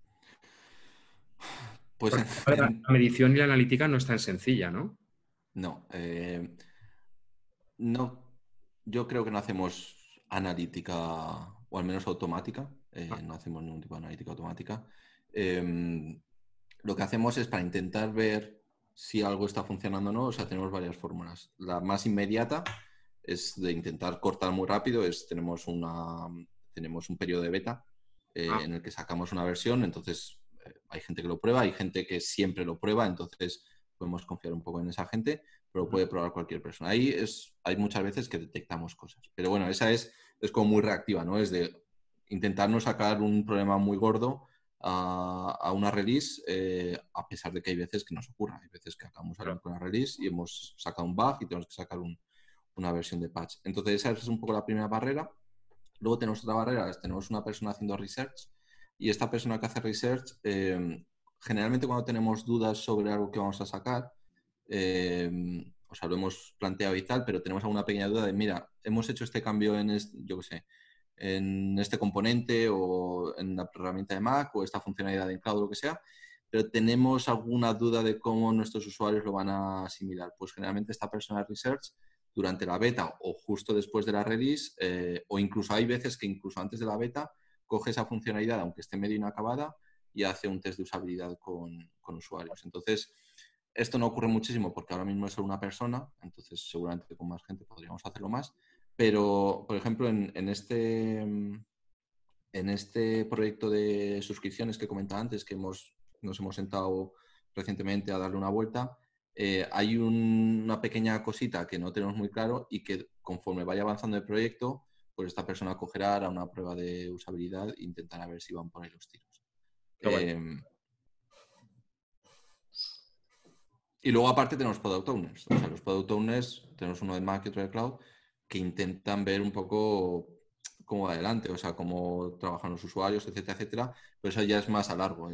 Pues la medición y la analítica no es tan sencilla, ¿no? No. No, yo creo que no hacemos analítica, o al menos automática, no hacemos ningún tipo de analítica automática. Lo que hacemos es para intentar ver si algo está funcionando o no, o sea, tenemos varias fórmulas. La más inmediata es de intentar cortar muy rápido, tenemos un periodo de beta en el que sacamos una versión, entonces hay gente que lo prueba, hay gente que siempre lo prueba, entonces podemos confiar un poco en esa gente, pero puede probar cualquier persona. Hay muchas veces que detectamos cosas, pero bueno, esa es como muy reactiva, ¿no? Es de intentar no sacar un problema muy gordo a una release, a pesar de que hay veces que nos ocurra. Hay veces que acabamos con la release y hemos sacado un bug y tenemos que sacar una versión de patch. Entonces esa es un poco la primera barrera. Luego tenemos otra barrera, tenemos una persona haciendo research y esta persona que hace research, generalmente cuando tenemos dudas sobre algo que vamos a sacar, o sea, lo hemos planteado y tal, pero tenemos alguna pequeña duda de, mira, hemos hecho este cambio en este componente o en la herramienta de Mac o esta funcionalidad de cloud o lo que sea, pero tenemos alguna duda de cómo nuestros usuarios lo van a asimilar. Pues generalmente esta persona de research durante la beta o justo después de la release, o incluso hay veces que incluso antes de la beta, coge esa funcionalidad, aunque esté medio inacabada, y hace un test de usabilidad con usuarios. Entonces, esto no ocurre muchísimo porque ahora mismo es solo una persona, entonces seguramente con más gente podríamos hacerlo más. Pero, por ejemplo, en este proyecto de suscripciones que comentaba antes, que nos hemos sentado recientemente a darle una vuelta, hay una pequeña cosita que no tenemos muy claro y que conforme vaya avanzando el proyecto, pues esta persona cogerá, hará una prueba de usabilidad e intentará ver si van por ahí los tiros. Y luego aparte tenemos Product Owners. O sea, los Product Owners, tenemos uno de Mac y otro de Cloud, que intentan ver un poco cómo va adelante, o sea, cómo trabajan los usuarios, etcétera, etcétera. Pero eso ya es más a largo.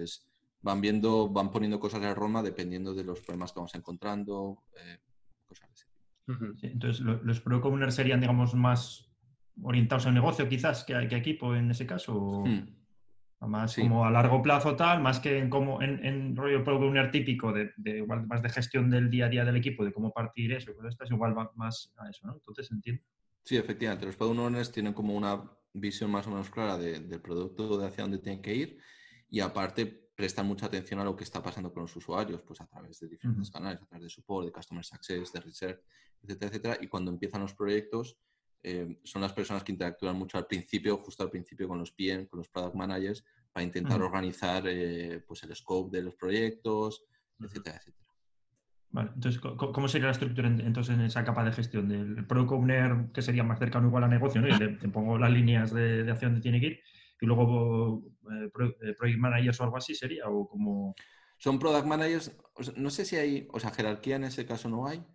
Van poniendo cosas en el roadmap dependiendo de los problemas que vamos encontrando, cosas así. Sí, entonces, los Product Owners serían, digamos, más orientados al negocio quizás que equipo en ese caso. O más Sí. como a largo plazo tal, más que en rollo Product Owner típico de igual más de gestión del día a día del equipo, de cómo partir eso, pero esto es igual más a eso, ¿no? Entonces entiendo. Sí, efectivamente. Los Product Owners tienen como una visión más o menos clara del producto, de hacia dónde tienen que ir, y aparte prestan mucha atención a lo que está pasando con los usuarios, pues a través de diferentes canales, a través de support, de customer success, de research, etcétera, etcétera. Y cuando empiezan los proyectos, son las personas que interactúan mucho al principio, justo al principio con los PM, con los product managers, para intentar organizar pues el scope de los proyectos, etcétera, etcétera. Vale, entonces, ¿cómo sería la estructura entonces en esa capa de gestión del Product Owner, que sería más cercano igual a negocio, ¿no? Y te pongo las líneas de hacia dónde tiene que ir, y luego Project Managers o algo así sería, o como... Son Product Managers, o sea, no sé si hay, o sea, jerarquía en ese caso no hay.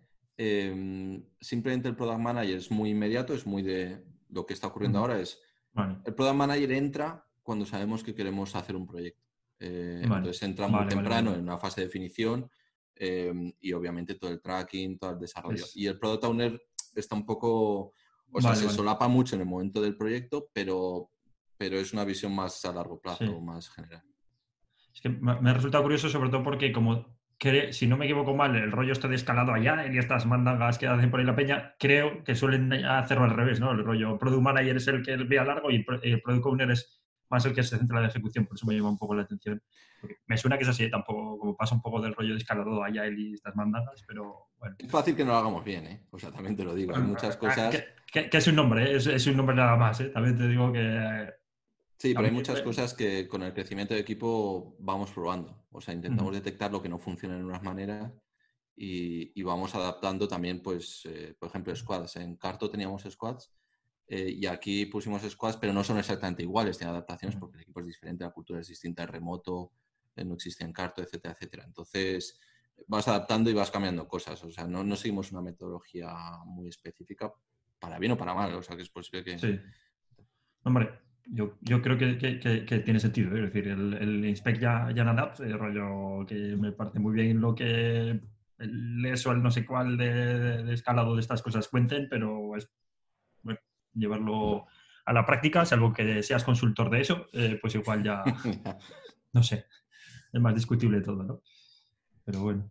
Simplemente el Product Manager es muy inmediato, es muy de lo que está ocurriendo ahora. Vale. El Product Manager entra cuando sabemos que queremos hacer un proyecto. Entonces entra muy temprano en una fase de definición y obviamente todo el tracking, todo el desarrollo. Y el Product Owner está un poco, o sea, se solapa mucho en el momento del proyecto, pero es una visión más a largo plazo, más general. Es que me resulta curioso sobre todo porque como si no me equivoco mal, el rollo está de escalado allá y estas mandangas que hacen por ahí la peña, creo que suelen hacerlo al revés, ¿no? El rollo Product Manager es el que ve a largo y el Product Owner es más el que se centra en la ejecución, por eso me llama un poco la atención. Porque me suena que es así, tampoco como pasa un poco del rollo de escalado allá y estas mandangas, pero bueno. Es fácil que no lo hagamos bien, ¿eh? O sea, también te lo digo, hay muchas cosas... Que es un nombre, es un nombre nada más, ¿eh? También te digo que... Sí, pero hay muchas cosas que con el crecimiento de equipo vamos probando. O sea, intentamos detectar lo que no funciona en unas maneras y vamos adaptando también, pues, por ejemplo, squads. En Carto teníamos squads y aquí pusimos squads, pero no son exactamente iguales. Tienen adaptaciones porque el equipo es diferente, la cultura es distinta, el remoto no existe en Carto, etcétera, etcétera. Entonces, vas adaptando y vas cambiando cosas. O sea, no seguimos una metodología muy específica, para bien o para mal. O sea, que es posible que... Sí. Hombre, yo creo que tiene sentido. Es decir, el Inspect ya adapt, el rollo que me parece muy bien lo que eso, el no sé cuál de escalado de estas cosas cuenten, pero es bueno, llevarlo a la práctica, salvo que seas consultor de eso, pues igual ya, no sé, es más discutible todo, ¿no? Pero bueno.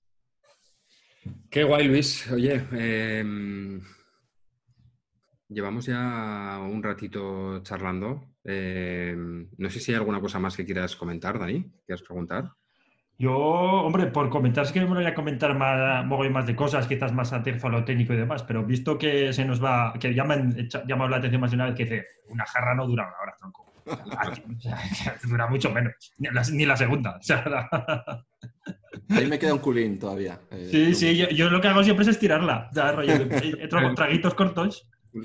Qué guay, Luis. Oye, llevamos ya un ratito charlando. No sé si hay alguna cosa más que quieras comentar, Dani, ¿quieres preguntar? Yo, hombre, por comentar, sí que me voy a comentar más, mogollón más de cosas, quizás más aterzo a lo técnico y demás, pero visto que se nos va, que ya me han llamado la atención más de una vez que dice, una jarra no dura una hora, tronco. Aquí, o sea, dura mucho menos, ni la segunda. O sea, Ahí me queda un culín todavía. sí, No sí, mucho. yo lo que hago siempre es estirarla. O sea, rollo, traguitos cortos.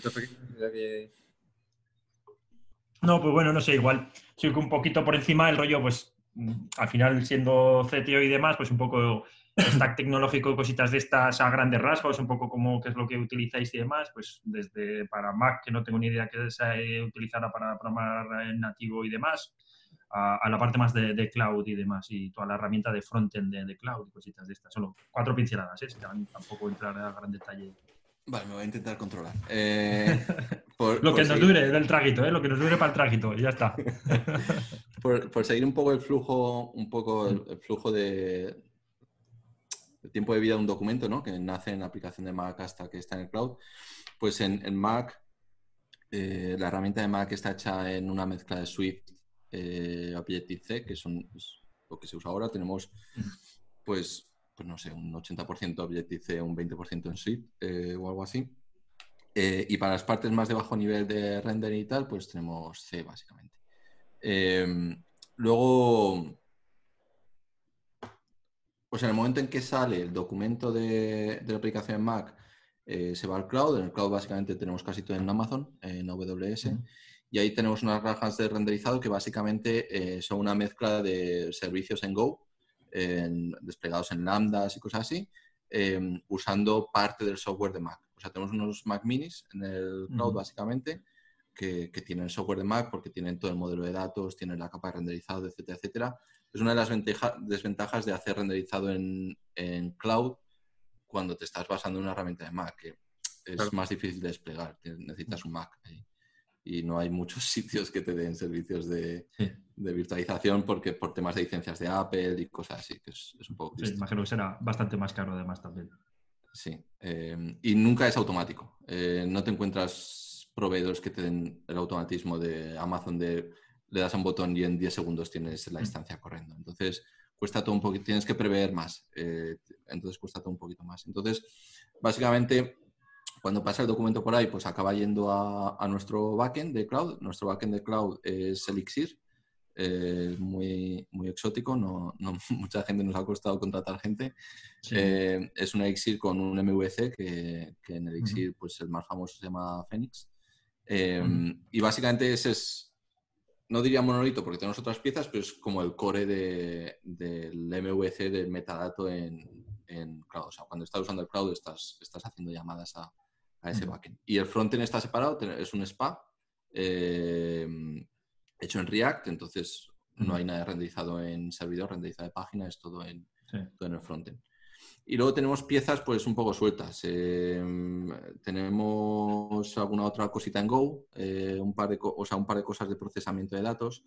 No, pues bueno, no sé, igual. Soy un poquito por encima del rollo, pues al final siendo CTO y demás, pues un poco stack tecnológico y cositas de estas a grandes rasgos, un poco como qué es lo que utilizáis y demás, pues desde para Mac, que no tengo ni idea qué se utilizará para programar en nativo y demás, a la parte más de cloud y demás, y toda la herramienta de frontend de cloud y cositas de estas. Solo 4 pinceladas, ¿eh? Tampoco entrar a gran detalle. Vale, me voy a intentar controlar. Lo que Por nos seguir, dure del traguito, ¿eh? Lo que nos dure para el traguito, y ya está. por seguir un poco el flujo, el flujo de tiempo de vida de un documento, ¿no? Que nace en la aplicación de Mac hasta que está en el cloud. Pues en Mac, la herramienta de Mac está hecha en una mezcla de Swift, Objective-C, que es lo que se usa ahora. Tenemos, pues no sé, un 80% Objective-C, un 20% en Swift o algo así. Y para las partes más de bajo nivel de render y tal, pues tenemos C, básicamente. Luego, pues en el momento en que sale el documento de la aplicación en Mac, se va al cloud. En el cloud básicamente tenemos casi todo en Amazon, en AWS. Y ahí tenemos unas granjas de renderizado que básicamente son una mezcla de servicios en Go, desplegados en lambdas y cosas así, usando parte del software de Mac. O sea, tenemos unos Mac minis en el cloud básicamente que tienen software de Mac porque tienen todo el modelo de datos, tienen la capa de renderizado, etcétera, etcétera. Es una de las desventajas de hacer renderizado en cloud cuando te estás basando en una herramienta de Mac, que es más difícil de desplegar. Necesitas un Mac ahí. Y no hay muchos sitios que te den servicios de virtualización por temas de licencias de Apple y cosas así, que es un poco triste. Sí, imagino que será bastante más caro además también. Sí, y nunca es automático. No te encuentras proveedores que te den el automatismo de Amazon de le das a un botón y en 10 segundos tienes la instancia corriendo. Entonces, cuesta todo un poquito, tienes que prever más. Entonces, cuesta todo un poquito más. Entonces, básicamente, cuando pasa el documento por ahí, pues acaba yendo a nuestro backend de cloud. Nuestro backend de cloud es Elixir. Muy, muy exótico, no, mucha gente nos ha costado contratar gente. Sí. Es un Elixir con un MVC que en Elixir pues el más famoso se llama Phoenix. Y básicamente ese es, no diría monolito porque tenemos otras piezas, pero es como el core del MVC del metadato en cloud. O sea, cuando estás usando el cloud estás haciendo llamadas a ese backend. Y el frontend está separado, es un SPA hecho en React, entonces no hay nada renderizado en servidor, renderizado de página, es todo en el frontend. Y luego tenemos piezas pues un poco sueltas. Tenemos alguna otra cosita en Go, un par de cosas de procesamiento de datos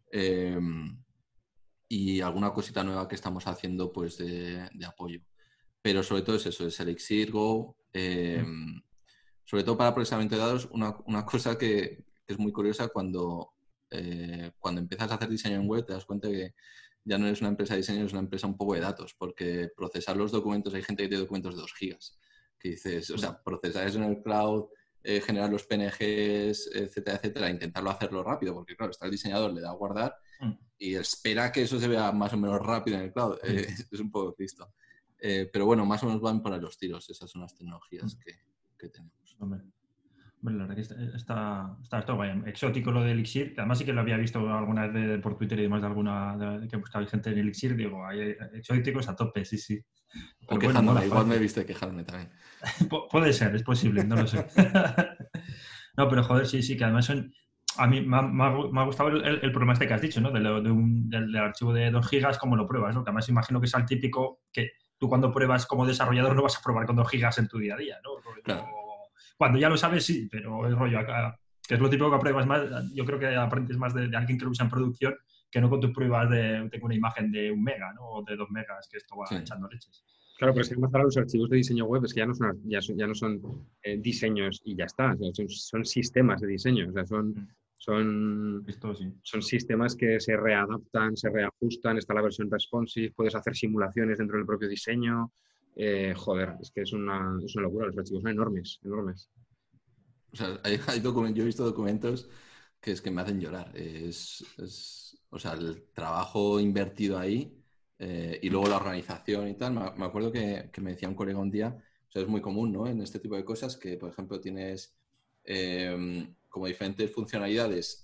y alguna cosita nueva que estamos haciendo pues de apoyo. Pero sobre todo es eso, es Elixir, Go. Sobre todo para procesamiento de datos, una cosa que es muy curiosa cuando empiezas a hacer diseño en web te das cuenta que ya no eres una empresa de diseño, es una empresa un poco de datos, porque procesar los documentos, hay gente que tiene documentos de 2 gigas, que dices, o sea, procesar eso en el cloud, generar los PNGs, etcétera, etcétera, intentarlo hacerlo rápido, porque claro, está el diseñador, le da a guardar y espera que eso se vea más o menos rápido en el cloud. Es un poco listo. Pero bueno, más o menos van por ahí los tiros, esas son las tecnologías que tenemos. Bueno, la verdad que está todo bien. Exótico lo de Elixir, que además sí que lo había visto alguna vez por Twitter y demás que buscaba gente en Elixir, digo, hay exóticos a tope, sí. Pero quejándome, bueno, igual me he visto quejarme también. Puede ser, es posible, no lo sé. No, pero joder, sí, que además a mí me ha gustado el problema este que has dicho, ¿no? Del archivo de 2 gigas, ¿cómo lo pruebas? ¿No? Que además imagino que es el típico que tú cuando pruebas como desarrollador no vas a probar con 2 gigas en tu día a día, ¿no? Claro. Cuando ya lo sabes, sí, pero el rollo acá, que es lo típico que apruebas más, yo creo que aprendes más de alguien que lo usa en producción que no con tus pruebas tengo una imagen de 1 mega, ¿no? O de 2 megas, que esto va echando leches. Claro, pero es que además ahora los archivos de diseño web es que ya no son diseños y ya está, o sea, son sistemas de diseño, o sea, son Esto sí. Son sistemas que se readaptan, se reajustan, está la versión responsive, puedes hacer simulaciones dentro del propio diseño. Joder, es que es una locura, los archivos son enormes, enormes. O sea, yo he visto documentos que es que me hacen llorar. O sea, el trabajo invertido ahí y luego la organización y tal. Me acuerdo que me decía un colega un día, o sea, es muy común, ¿no? En este tipo de cosas que, por ejemplo, tienes como diferentes funcionalidades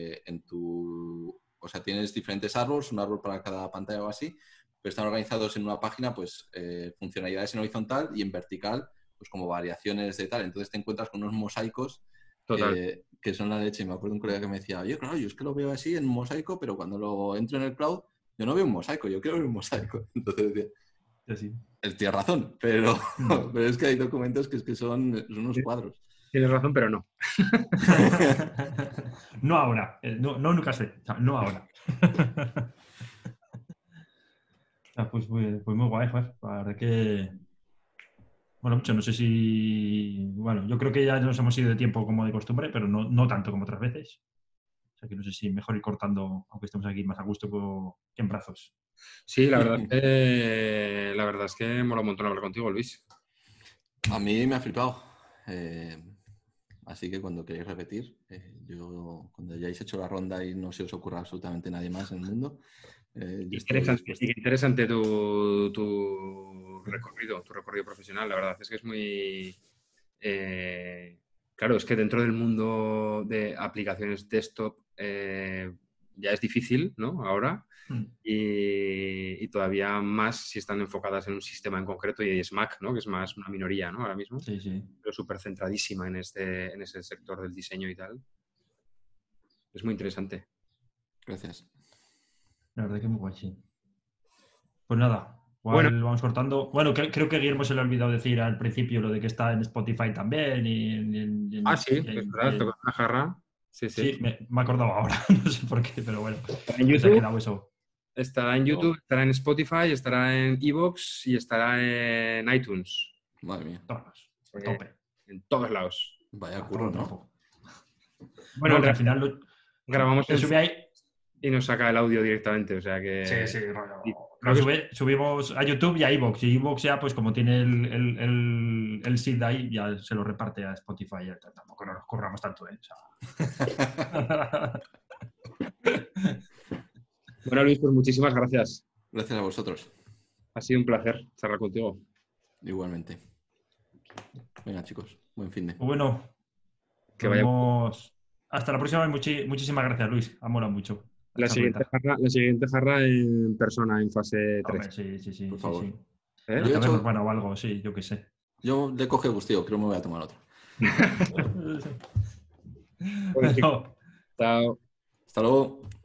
o sea, tienes diferentes árboles, un árbol para cada pantalla o así, pero están organizados en una página, pues, funcionalidades en horizontal y en vertical, pues como variaciones de tal. Entonces te encuentras con unos mosaicos que son la leche. Y me acuerdo un colega que me decía, oye, claro, yo es que lo veo así en mosaico, pero cuando lo entro en el cloud, yo no veo un mosaico, yo quiero ver un mosaico. Entonces decía, Sí. él tiene razón, pero es que hay documentos que son unos cuadros. Tienes razón, pero no. No ahora. No nunca sé. No ahora. Pues muy guay, joder. La verdad que... Bueno, mucho, no sé si... Bueno, yo creo que ya nos hemos ido de tiempo como de costumbre, pero no tanto como otras veces. O sea que no sé si mejor ir cortando, aunque estemos aquí más a gusto que en brazos. Sí, la verdad es que mola un montón hablar contigo, Luis. A mí me ha flipado. Así que cuando queréis repetir, cuando hayáis hecho la ronda y no se os ocurra absolutamente nadie más en el mundo, yo estoy dispuesto. Interesante tu recorrido profesional. La verdad es que es muy... claro, es que dentro del mundo de aplicaciones desktop ya es difícil, ¿no? Ahora. Y todavía más si están enfocadas en un sistema en concreto y es Mac, ¿no? Que es más una minoría, ¿no? Ahora mismo. Sí. Pero súper centradísima en ese sector del diseño y tal. Es muy interesante. Gracias. La verdad que muy guay, sí. Pues nada, igual vamos cortando. Bueno, creo que Guillermo se le ha olvidado decir al principio lo de que está en Spotify también. Sí, es verdad, toca una jarra. Sí, me he acordado ahora, no sé por qué, pero bueno. En YouTube, se ha quedado eso. estará en YouTube, estará en Spotify, estará en iVoox y estará en iTunes. Madre mía. Todos, tope. En todos lados. Vaya curro, ¿no? Bueno, no, que al final grabamos se sube ahí y nos saca el audio directamente, o sea que... Sí. Subimos a YouTube y a iVoox. Y iVoox ya, pues como tiene el seed ahí, ya se lo reparte a Spotify. Tampoco nos corramos tanto, ¿eh? O sea... Bueno, Luis, pues muchísimas gracias. Gracias a vosotros. Ha sido un placer charlar contigo. Igualmente. Venga, chicos. Buen fin de. Bueno, que vayamos. Hasta la próxima. Muchísimas gracias, Luis. Ha molado mucho. La siguiente jarra en persona, en fase 3. Hombre, sí. Por favor. Sí. Yo bueno, o algo, sí, yo qué sé. Yo le coge gustío, creo que me voy a tomar otro. Bueno, chao. Hasta luego.